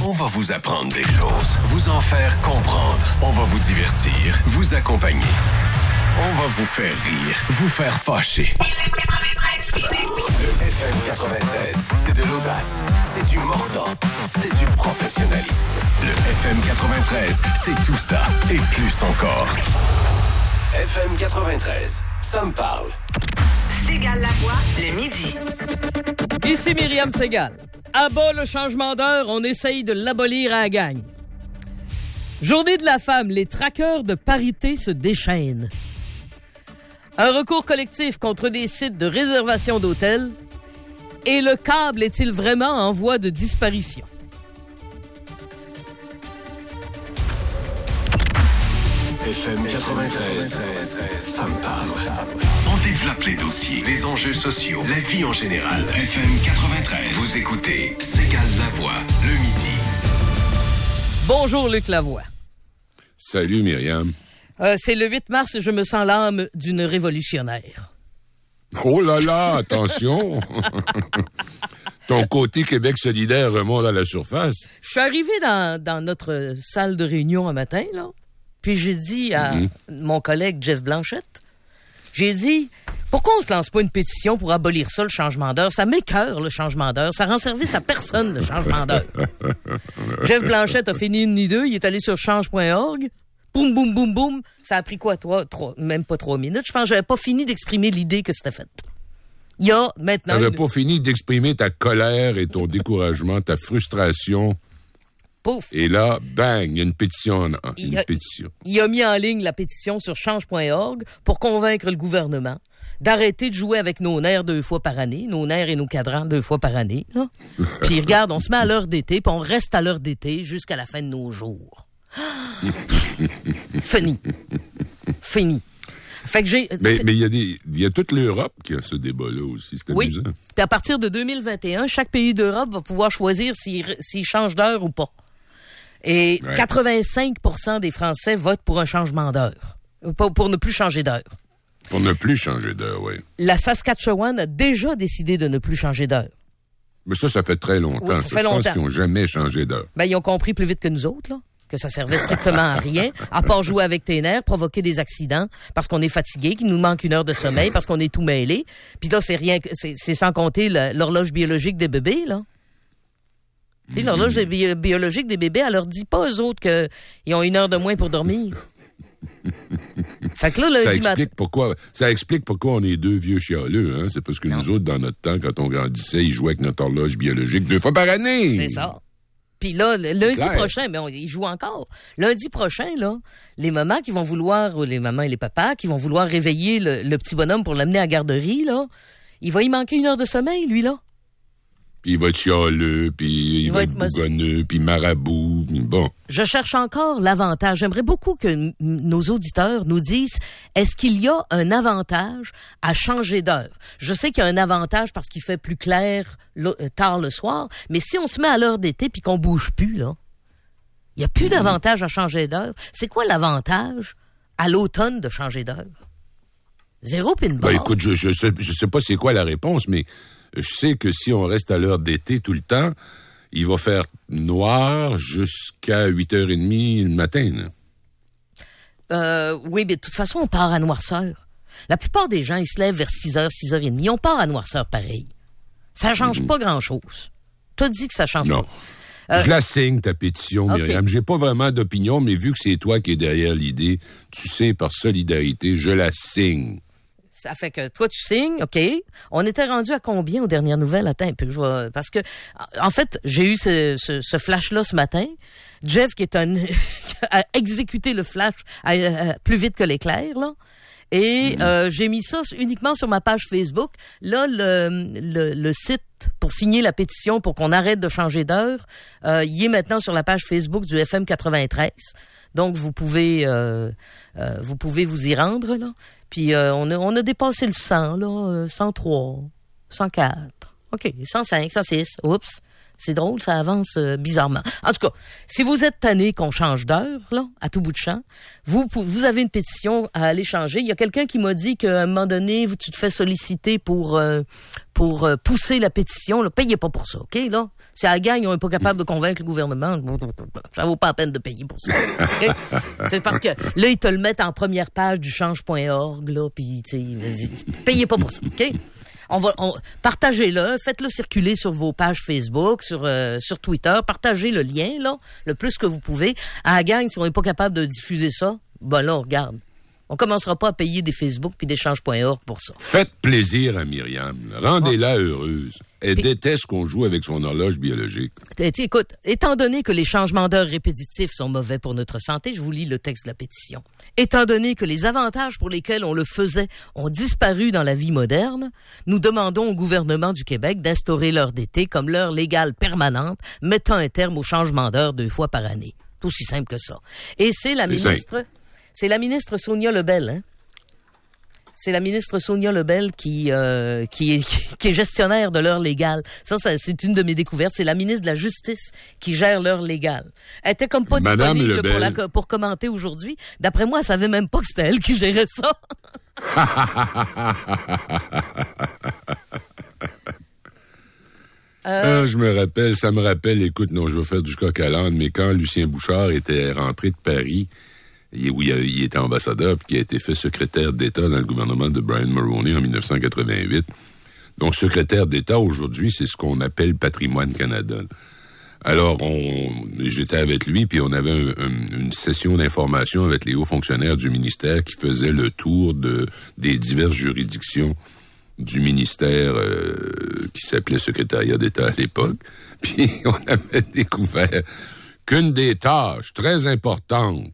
On va vous apprendre des choses, vous en faire comprendre. On va vous divertir, vous accompagner. On va vous faire rire, vous faire fâcher. FM 93. Le FM 93, c'est de l'audace, c'est du mordant, c'est du professionnalisme. Le FM 93, c'est tout ça et plus encore. FM 93, ça me parle. Segal-Lavoie, le midi. Ici Myriam Segal. À bas le changement d'heure, on essaye de l'abolir à la gagne. Journée de la femme, les traqueurs de parité se déchaînent. Un recours collectif contre des sites de réservation d'hôtels. Et le câble est-il vraiment en voie de disparition? FM 93, ça me parle. On développe les dossiers, les enjeux sociaux, la vie en général. FM 93, vous écoutez Segal-Lavoie, le midi. Bonjour Luc Lavoie. Salut Myriam. C'est le 8 mars et je me sens l'âme d'une révolutionnaire. Oh là là, attention! Ton côté Québec solidaire remonte à la surface. Je suis arrivé dans notre salle de réunion un matin, là. Puis j'ai dit à mon collègue Jeff Blanchette, j'ai dit, pourquoi on se lance pas une pétition pour abolir ça, le changement d'heure? Ça m'écoeure, le changement d'heure. Ça rend service à personne, le changement d'heure. Jeff Blanchette a fini une ni deux. Il est allé sur change.org. Boum, boum, boum, boum. Ça a pris quoi, même pas 3 minutes. Je pense que j'avais pas fini d'exprimer l'idée que c'était fait. Il y a maintenant... T'avais pas fini d'exprimer ta colère et ton découragement, ta frustration. Pouf. Et là, bang, il y a une pétition. Pétition. Il a mis en ligne la pétition sur change.org pour convaincre le gouvernement d'arrêter de jouer avec nos nerfs 2 fois par année, nos nerfs et nos cadrans 2 fois par année. Là. Puis regarde, on se met à l'heure d'été, puis on reste à l'heure d'été jusqu'à la fin de nos jours. Fini. Fait que mais il y a toute l'Europe qui a ce débat-là aussi, c'est amusant. Puis à partir de 2021, chaque pays d'Europe va pouvoir choisir s'il change d'heure ou pas. Et 85% des Français votent pour un changement d'heure. Pour ne plus changer d'heure. Pour ne plus changer d'heure, oui. La Saskatchewan a déjà décidé de ne plus changer d'heure. Mais ça fait très longtemps. Oui, ça fait longtemps. Je pense qu'ils n'ont jamais changé d'heure. Ben, ils ont compris plus vite que nous autres, là. Que ça servait strictement à rien, à part jouer avec tes nerfs, provoquer des accidents, parce qu'on est fatigué, qu'il nous manque 1 heure de sommeil, parce qu'on est tout mêlé. Puis là, c'est sans compter l'horloge biologique des bébés, là. Tu sais, l'horloge biologique des bébés, elle leur dit pas, eux autres, qu'ils ont 1 heure de moins pour dormir. Fait que là, ça explique pourquoi on est 2 vieux chialeux, hein. C'est parce que nous autres, dans notre temps, quand on grandissait, ils jouaient avec notre horloge biologique 2 fois par année. C'est ça. Puis là, lundi prochain, mais ils jouent encore. Lundi prochain, là, les mamans qui vont vouloir, les mamans et les papas qui vont vouloir réveiller le petit bonhomme pour l'amener à la garderie, là, il va y manquer 1 heure de sommeil, lui, là. Puis il va être chialeux, puis il va être bougonneux, puis marabout, puis bon. Je cherche encore l'avantage. J'aimerais beaucoup que nos auditeurs nous disent, est-ce qu'il y a un avantage à changer d'heure? Je sais qu'il y a un avantage parce qu'il fait plus clair tard le soir, mais si on se met à l'heure d'été puis qu'on bouge plus, là, il n'y a plus d'avantage à changer d'heure. C'est quoi l'avantage à l'automne de changer d'heure? 0 pin bar. Ben écoute, je sais pas c'est quoi la réponse, mais je sais que si on reste à l'heure d'été tout le temps, il va faire noir jusqu'à 8h30 le matin. Oui, mais de toute façon, on part à noirceur. La plupart des gens, ils se lèvent vers 6h, 6h30. On part à noirceur pareil. Ça change pas grand-chose. T'as dit que ça change pas. Je la signe, ta pétition, Myriam. Okay. J'ai pas vraiment d'opinion, mais vu que c'est toi qui es derrière l'idée, tu sais, par solidarité, je la signe. Ça fait que toi, tu signes, OK. On était rendu à combien aux dernières nouvelles? Attends un peu, parce que, en fait, j'ai eu ce flash-là ce matin. Jeff, qui a exécuté le flash plus vite que l'éclair, là. Et j'ai mis ça uniquement sur ma page Facebook. Là, le site pour signer la pétition pour qu'on arrête de changer d'heure, il est maintenant sur la page Facebook du FM 93. Donc, vous pouvez vous y rendre, là. Puis, on a dépassé le 100, là, 103, 104. OK, 105, 106, oups. C'est drôle, ça avance bizarrement. En tout cas, si vous êtes tanné qu'on change d'heure, là, à tout bout de champ, vous avez une pétition à aller changer. Il y a quelqu'un qui m'a dit qu'à un moment donné, tu te fais solliciter pour pousser la pétition. Là. Payez pas pour ça, OK, là? Si à la gang, on n'est pas capable de convaincre le gouvernement, ça vaut pas la peine de payer pour ça. Okay? C'est parce que là, ils te le mettent en première page du change.org, là, puis, tu sais, payez pas pour ça, OK? Partagez-le, faites-le circuler sur vos pages Facebook, sur Twitter, partagez le lien, là, le plus que vous pouvez. À la gang, si on n'est pas capable de diffuser ça, ben là, on regarde. On commencera pas à payer des Facebook puis des change.org pour ça. Faites plaisir à Myriam. Rendez-la heureuse. Elle déteste qu'on joue avec son horloge biologique. Écoute, étant donné que les changements d'heure répétitifs sont mauvais pour notre santé, je vous lis le texte de la pétition. Étant donné que les avantages pour lesquels on le faisait ont disparu dans la vie moderne, nous demandons au gouvernement du Québec d'instaurer l'heure d'été comme l'heure légale permanente, mettant un terme au changement d'heure 2 fois par année. C'est aussi simple que ça. Et c'est la ministre... C'est la ministre Sonia Lebel, hein? C'est la ministre Sonia Lebel qui est gestionnaire de l'heure légale. Ça, c'est une de mes découvertes. C'est la ministre de la Justice qui gère l'heure légale. Elle était comme pas Madame disponible pour commenter aujourd'hui. D'après moi, elle savait même pas que c'était elle qui gérait ça. Je me rappelle, ça me rappelle, écoute, non, je vais faire du coq à l'âne, mais quand Lucien Bouchard était rentré de Paris, où il était ambassadeur, puis qui a été fait secrétaire d'État dans le gouvernement de Brian Mulroney en 1988. Donc, secrétaire d'État, aujourd'hui, c'est ce qu'on appelle Patrimoine Canada. Alors, j'étais avec lui, puis on avait une session d'information avec les hauts fonctionnaires du ministère qui faisaient le tour des diverses juridictions du ministère qui s'appelait Secrétariat d'État à l'époque. Puis, on avait découvert qu'une des tâches très importantes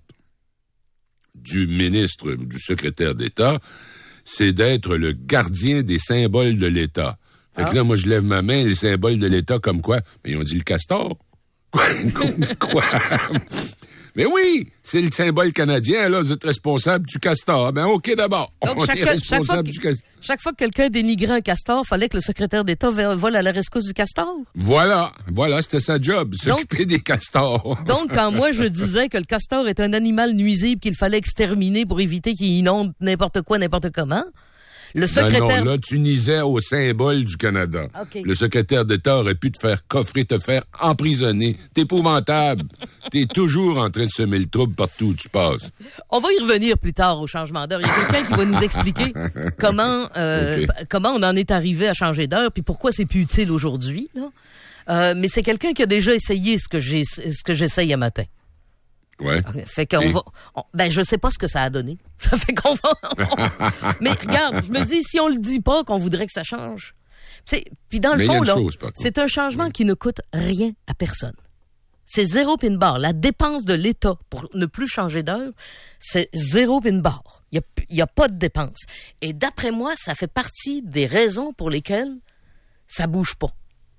du ministre, du secrétaire d'État, c'est d'être le gardien des symboles de l'État. Fait que là, moi, je lève ma main, les symboles de l'État comme quoi? Mais ils ont dit le castor. Quoi? Mais oui, c'est le symbole canadien, là, vous êtes responsable du castor. Ben, OK, d'abord. Donc, chaque fois que quelqu'un dénigrait un castor, fallait que le secrétaire d'État vole à la rescousse du castor. Voilà, c'était sa job, s'occuper des castors. Donc, quand moi, je disais que le castor est un animal nuisible qu'il fallait exterminer pour éviter qu'il inonde n'importe quoi, n'importe comment, le secrétaire... Non, là, tu nisais au symbole du Canada. Okay. Le secrétaire d'État aurait pu te faire coffrer, te faire emprisonner. T'es épouvantable. T'es toujours en train de semer le trouble partout où tu passes. On va y revenir plus tard au changement d'heure. Il y a quelqu'un qui va nous expliquer comment on en est arrivé à changer d'heure puis pourquoi c'est plus utile aujourd'hui. Là. Mais c'est quelqu'un qui a déjà essayé ce que j'essaye à matin. Ouais. Fait qu'on je sais pas ce que ça a donné. Ça fait qu'on va... Mais regarde, je me dis, si on le dit pas qu'on voudrait que ça change. Puis dans le fond, là, c'est un changement qui ne coûte rien à personne. C'est 0 pin bar. La dépense de l'État pour ne plus changer d'heure, c'est 0 pin bar. Il y a pas de dépense. Et d'après moi, ça fait partie des raisons pour lesquelles ça bouge pas.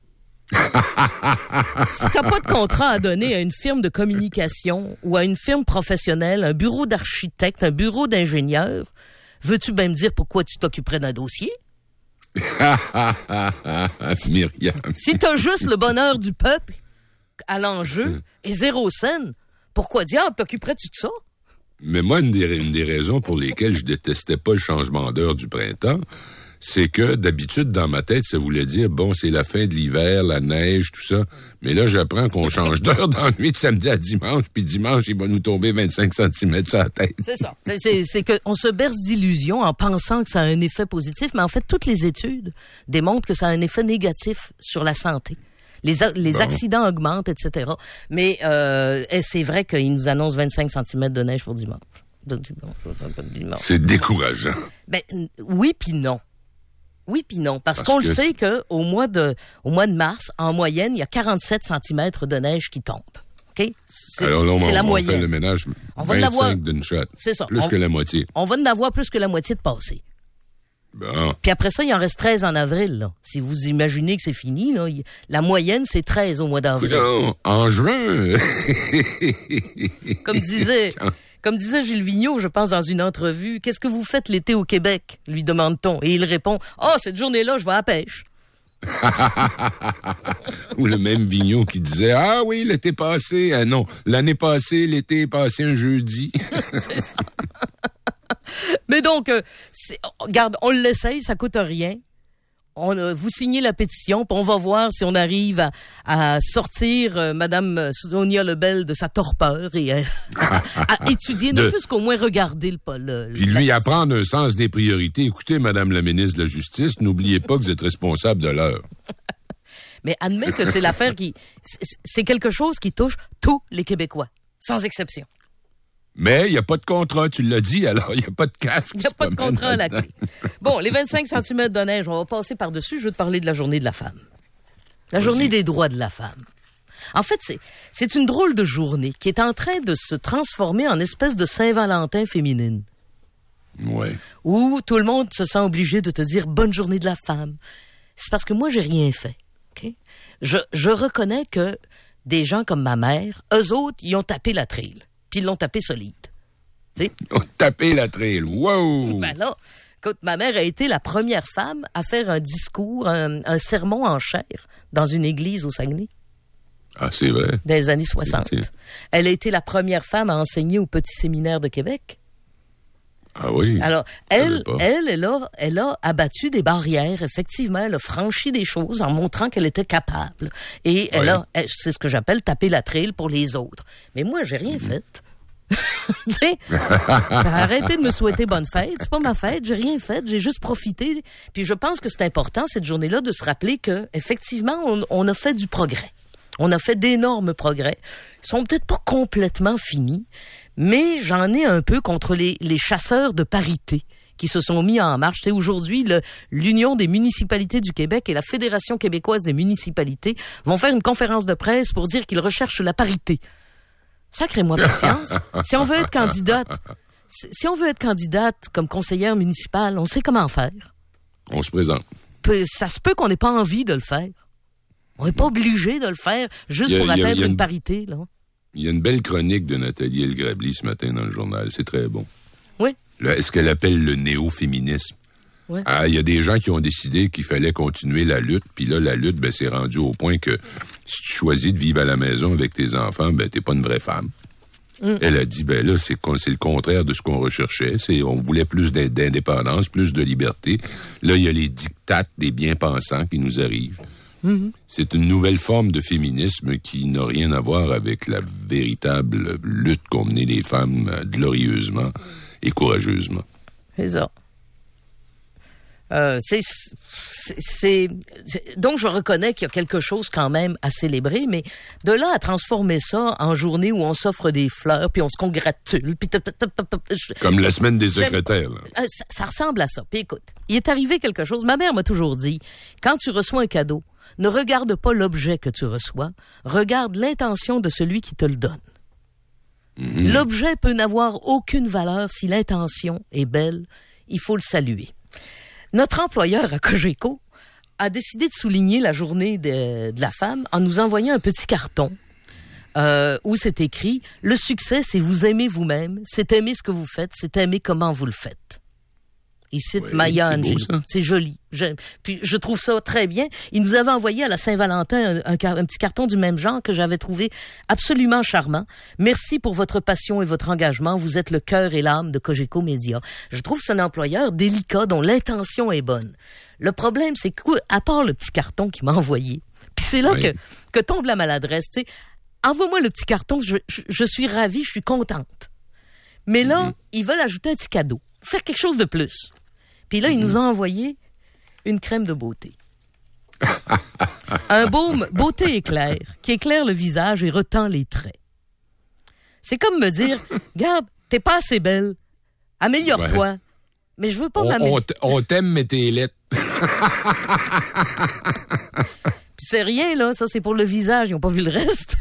Si t'as pas de contrat à donner à une firme de communication ou à une firme professionnelle, un bureau d'architecte, un bureau d'ingénieur, veux-tu bien me dire pourquoi tu t'occuperais d'un dossier? Myriam. Si t'as juste le bonheur du peuple à l'enjeu et 0 cent, pourquoi diable t'occuperais-tu de ça? Mais moi, une des raisons pour lesquelles je détestais pas le changement d'heure du printemps, c'est que, d'habitude, dans ma tête, ça voulait dire, bon, c'est la fin de l'hiver, la neige, tout ça. Mais là, j'apprends qu'on change d'heure dans la nuit de samedi à dimanche, puis dimanche, il va nous tomber 25 cm sur la tête. C'est ça. C'est qu'on se berce d'illusions en pensant que ça a un effet positif, mais en fait, toutes les études démontrent que ça a un effet négatif sur la santé. Les accidents augmentent, etc. Mais c'est vrai qu'ils nous annoncent 25 cm de neige pour dimanche. C'est décourageant. Ben, oui puis non. Oui puis non, parce qu'on le sait que au mois de mars, en moyenne, il y a 47 cm de neige qui tombe. OK? C'est la moyenne. On fait le ménage, on 25 d'une shot. C'est ça. Plus que la moitié. On va en avoir plus que la moitié de passé. Bon. Puis après ça, il en reste 13 en avril. Là. Si vous imaginez que c'est fini, là, la moyenne, c'est 13 au mois d'avril. Non, en juin. Comme disait Gilles Vigneault, je pense, dans une entrevue, « Qu'est-ce que vous faites l'été au Québec? » lui demande-t-on. Et il répond, « Ah, cette journée-là, je vais à la pêche. » Ou le même Vigneault qui disait « Ah oui, l'été passé, non, l'année passée, l'été est passé un jeudi. » C'est ça. Mais donc, regarde, on l'essaye, ça coûte rien. Vous signez la pétition, puis on va voir si on arrive à sortir Madame Sonia Lebel de sa torpeur et à étudier, ne fût-ce qu'au moins regarder le puis lui apprendre un sens des priorités. Écoutez, Madame la ministre de la Justice, n'oubliez pas que vous êtes responsable de l'heure. Mais admets que c'est l'affaire c'est quelque chose qui touche tous les Québécois, sans exception. Mais il n'y a pas de contrat, tu l'as dit, alors il n'y a pas de cash. Il n'y a pas de contrat à la clé. Bon, les 25 cm de neige, on va passer par-dessus. Je veux te parler de la journée de la femme. La journée des droits de la femme. En fait, c'est une drôle de journée qui est en train de se transformer en espèce de Saint-Valentin féminine. Ouais. Où tout le monde se sent obligé de te dire « bonne journée de la femme ». C'est parce que moi, j'ai rien fait. Okay? Je reconnais que des gens comme ma mère, eux autres, ils ont tapé la trail. Puis ils l'ont tapé solide. T'sais? Ils ont tapé la trail. Wow! Ben là, écoute, ma mère a été la première femme à faire un discours, un sermon en chair dans une église au Saguenay. Ah, c'est vrai? Dans les années 60. Elle a été la première femme à enseigner au Petit Séminaire de Québec. Ah oui? Alors, elle a abattu des barrières, effectivement. Elle a franchi des choses en montrant qu'elle était capable. Et c'est ce que j'appelle taper la trail pour les autres. Mais moi, j'ai rien fait. Tu sais, arrêtez de me souhaiter bonne fête. C'est pas ma fête, j'ai rien fait, j'ai juste profité. Puis je pense que c'est important, cette journée-là, de se rappeler que, effectivement, on a fait du progrès. On a fait d'énormes progrès. Ils sont peut-être pas complètement finis, mais j'en ai un peu contre les chasseurs de parité qui se sont mis en marche. C'est aujourd'hui l'Union des municipalités du Québec et la Fédération québécoise des municipalités vont faire une conférence de presse pour dire qu'ils recherchent la parité. Sacrez-moi patience. Si on veut être candidate comme conseillère municipale, on sait comment faire. On se présente. Ça se peut qu'on n'ait pas envie de le faire. On n'est pas obligé de le faire juste pour atteindre une parité, là. Il y a une belle chronique de Nathalie El-Grabli ce matin dans le journal. C'est très bon. Oui. Là, ce qu'elle appelle le néo-féminisme. Oui. Ah, il y a des gens qui ont décidé qu'il fallait continuer la lutte, puis là, la lutte, c'est rendu au point que si tu choisis de vivre à la maison avec tes enfants, t'es pas une vraie femme. Elle a dit, là, c'est le contraire de ce qu'on recherchait. On voulait plus d'indépendance, plus de liberté. Là, il y a les dictates des bien-pensants qui nous arrivent. C'est une nouvelle forme de féminisme qui n'a rien à voir avec la véritable lutte qu'ont menée les femmes glorieusement et courageusement. C'est ça. Donc, je reconnais qu'il y a quelque chose quand même à célébrer, mais de là à transformer ça en journée où on s'offre des fleurs, puis on se congratule, puis... Comme la semaine des secrétaires. Ça ressemble à ça. Puis écoute, il est arrivé quelque chose. Ma mère m'a toujours dit, quand tu reçois un cadeau, ne regarde pas l'objet que tu reçois, regarde l'intention de celui qui te le donne. L'objet peut n'avoir aucune valeur si l'intention est belle. Il faut le saluer. Notre employeur à Cogeco a décidé de souligner la journée de la femme en nous envoyant un petit carton où c'est écrit « Le succès, c'est vous aimer vous-même, c'est aimer ce que vous faites, c'est aimer comment vous le faites. » Il cite Maya Angelou. C'est joli. Puis je trouve ça très bien. Il nous avait envoyé à la Saint-Valentin un petit carton du même genre que j'avais trouvé absolument charmant. Merci pour votre passion et votre engagement. Vous êtes le cœur et l'âme de Cogeco Média. Je trouve que c'est un employeur délicat dont l'intention est bonne. Le problème, c'est qu'à part le petit carton qu'il m'a envoyé, puis c'est là que tombe la maladresse. Tu sais, envoie-moi le petit carton, je suis ravie, je suis contente. Mais là, ils veulent ajouter un petit cadeau. Faire quelque chose de plus. Puis là, il nous a envoyé une crème de beauté. Un baume beauté éclair qui éclaire le visage et retend les traits. C'est comme me dire, regarde, t'es pas assez belle, améliore-toi. Ouais. Mais je veux pas m'améliorer. On t'aime, mais t'es laite. Puis c'est rien, là. Ça, c'est pour le visage. Ils n'ont pas vu le reste.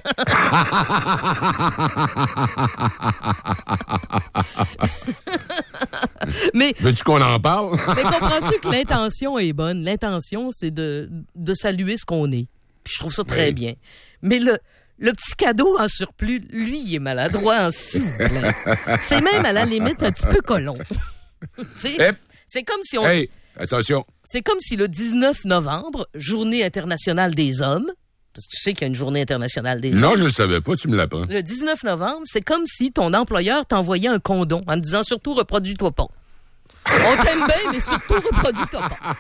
Mais veux-tu qu'on en parle? Mais comprends-tu que l'intention est bonne? L'intention, c'est de saluer ce qu'on est. Puis je trouve ça très bien. Mais le petit cadeau en surplus, lui, il est maladroit en s'il vous plaît. C'est même à la limite un petit peu colon. C'est comme si on... Attention. C'est comme si le 19 novembre, journée internationale des hommes, parce que tu sais qu'il y a une journée internationale des hommes. Non, je le savais pas, tu me l'apprends. Le 19 novembre, c'est comme si ton employeur t'envoyait un condom en te disant surtout reproduis-toi pas. On t'aime bien, mais surtout reproduis-toi pas.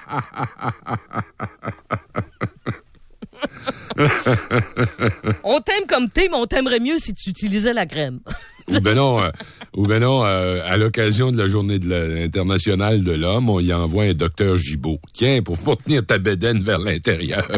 On t'aime comme t'es, mais on t'aimerait mieux si tu utilisais la crème. Ou ben non, à l'occasion de la journée internationale de l'homme, on y envoie un docteur Gibault. Tiens, pour tenir ta bédaine vers l'intérieur.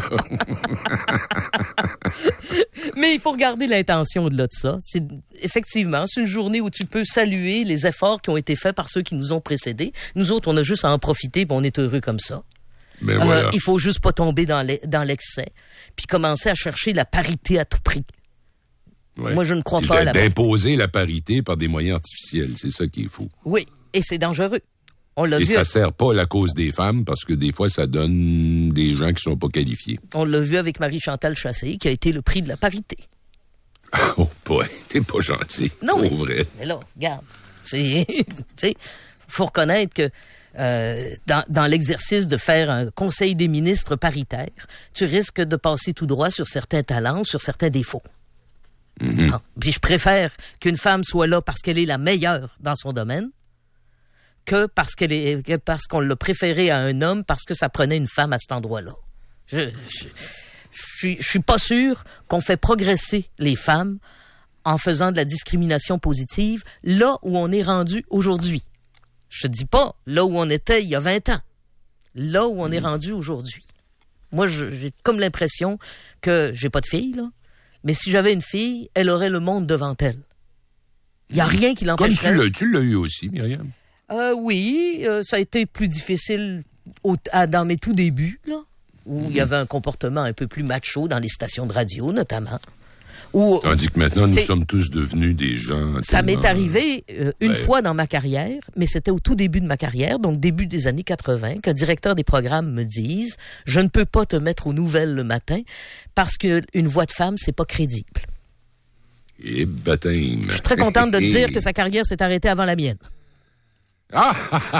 Mais il faut regarder l'intention au-delà de ça. Effectivement, c'est une journée où tu peux saluer les efforts qui ont été faits par ceux qui nous ont précédés. Nous autres, on a juste à en profiter, puis on est heureux comme ça. Ben voilà. Il faut juste pas tomber dans l'excès, puis commencer à chercher la parité à tout prix. Ouais. Moi, je ne crois pas à la d'imposer la parité par des moyens artificiels, c'est ça qui est fou. Oui, et c'est dangereux. On l'a et vu. Ça sert pas à la cause des femmes parce que des fois, ça donne des gens qui sont pas qualifiés. On l'a vu avec Marie-Chantal Chassé, qui a été le prix de la parité. Oh, boy, t'es pas gentil. Non, vrai. Mais là, regarde. Tu sais, faut reconnaître que dans l'exercice de faire un conseil des ministres paritaire, tu risques de passer tout droit sur certains talents, sur certains défauts. Mm-hmm. Puis je préfère qu'une femme soit là parce qu'elle est la meilleure dans son domaine que parce qu'on l'a préférée à un homme parce que ça prenait une femme à cet endroit-là. Je suis pas sûr qu'on fait progresser les femmes en faisant de la discrimination positive là où on est rendu aujourd'hui. Je te dis pas là où on était il y a 20 ans. Là où on est rendu aujourd'hui. Moi, j'ai comme l'impression que j'ai pas de fille, là. Mais si j'avais une fille, elle aurait le monde devant elle. Il n'y a rien qui l'empêcherait. Comme tu l'as eu aussi, Myriam. Oui, ça a été plus difficile dans mes tout débuts, là, où il y avait un comportement un peu plus macho dans les stations de radio, notamment. Tandis que maintenant, nous sommes tous devenus des gens... Ça m'est arrivé une fois dans ma carrière, mais c'était au tout début de ma carrière, donc début des années 80, qu'un directeur des programmes me dise « Je ne peux pas te mettre aux nouvelles le matin parce qu'une voix de femme, c'est pas crédible. » Et baptême. Je suis très contente de te dire que sa carrière s'est arrêtée avant la mienne. Ah!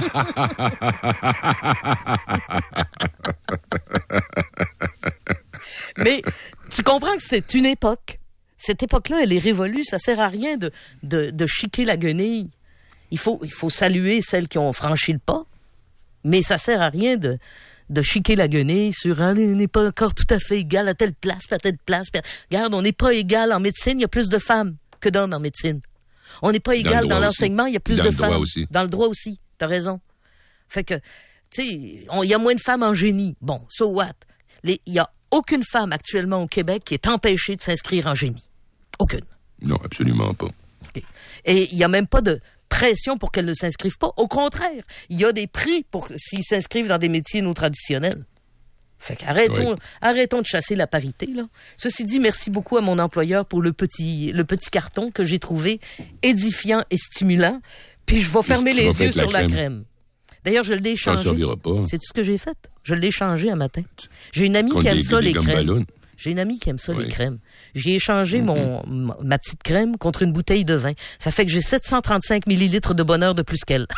Mais tu comprends que c'est une époque. Cette époque-là, elle est révolue. Ça sert à rien de chiquer la guenille. Il faut saluer celles qui ont franchi le pas, mais ça sert à rien de chiquer la guenille sur on n'est pas encore tout à fait égal à telle place, à telle place. Regarde, on n'est pas égal en médecine, il y a plus de femmes que d'hommes en médecine. On n'est pas égal dans l'enseignement, il y a plus de femmes. Dans le droit aussi, t'as raison. Fait que, tu sais, il y a moins de femmes en génie. Bon, so what? Il y a aucune femme actuellement au Québec qui est empêchée de s'inscrire en génie. Aucune. Non, absolument pas. Okay. Et il n'y a même pas de pression pour qu'elles ne s'inscrivent pas. Au contraire, il y a des prix pour s'ils s'inscrivent dans des métiers non traditionnels. Fait qu'arrêtons de chasser la parité, là. Ceci dit, merci beaucoup à mon employeur pour le petit carton que j'ai trouvé édifiant et stimulant. Puis je vais fermer les yeux sur la crème. D'ailleurs, je l'ai changé. Ça ne servira pas. C'est tout ce que j'ai fait. Je l'ai changé un matin. J'ai une amie qui aime ça, les crèmes. J'ai une amie qui aime ça, les crèmes. J'ai échangé ma petite crème contre une bouteille de vin. Ça fait que j'ai 735 millilitres de bonheur de plus qu'elle.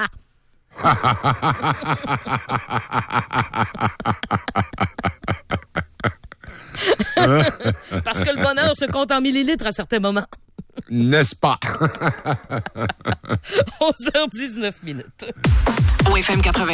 Parce que le bonheur se compte en millilitres à certains moments. N'est-ce pas? 11h19. OFM 80.